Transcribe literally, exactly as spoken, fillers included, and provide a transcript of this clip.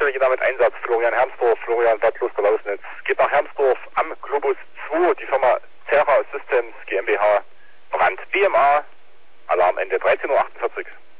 Leitstelle jeder mit Einsatz. Florian Hermsdorf, Florian Blattluster Lausnitz. Geht nach Hermsdorf am Globus zwei, die Firma Terra Systems GmbH. Brand B M A. Alarm Ende dreizehn Uhr achtundvierzig.